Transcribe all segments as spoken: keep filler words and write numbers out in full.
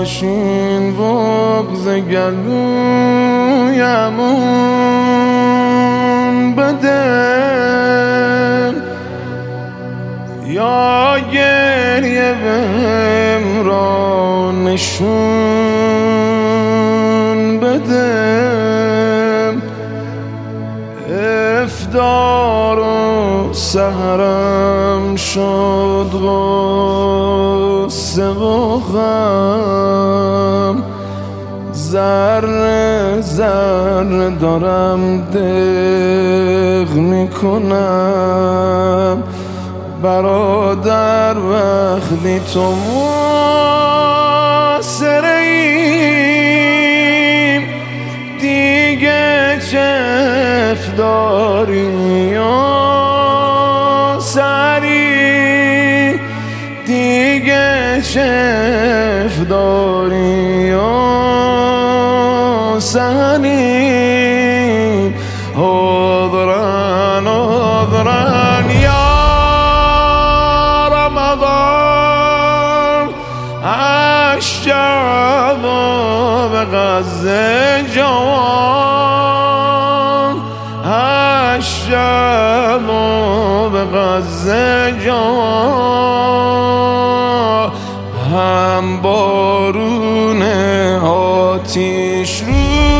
باشین بغض گلویمون بده یا گریه بهم را نشون بده افطار و سحرم شد غصه و غم ذره ذره دارم دق میکنم برادر وقتی تو محاصره‌ایم دیگه چه افطاری یا سحری دیگه چه افطاری یا سحری عذرن عذرن یا رمضان الشعب بغزه جوان الشعب بغزه جوان هم بارون آتیش رو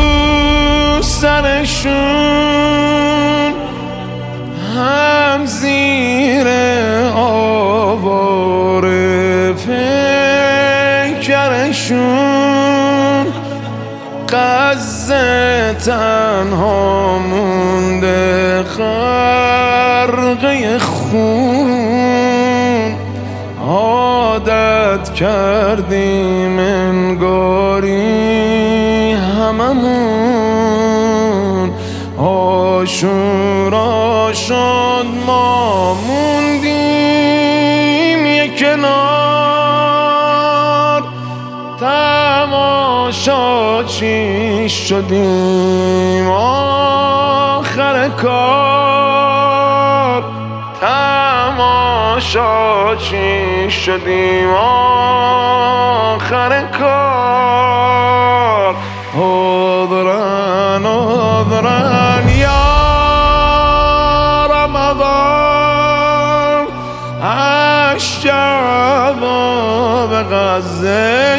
سرشون هم زیر آوار پیکرشون غزه تنها مونده غرقه خون عادت کردیم انگاری هممون عاشورا شد ما موندیم یک کنار تماشاچی شدیم آخر کار تماشاچی شدیم آخر کار عذرن عذرن یا رمضان الشعب بغزه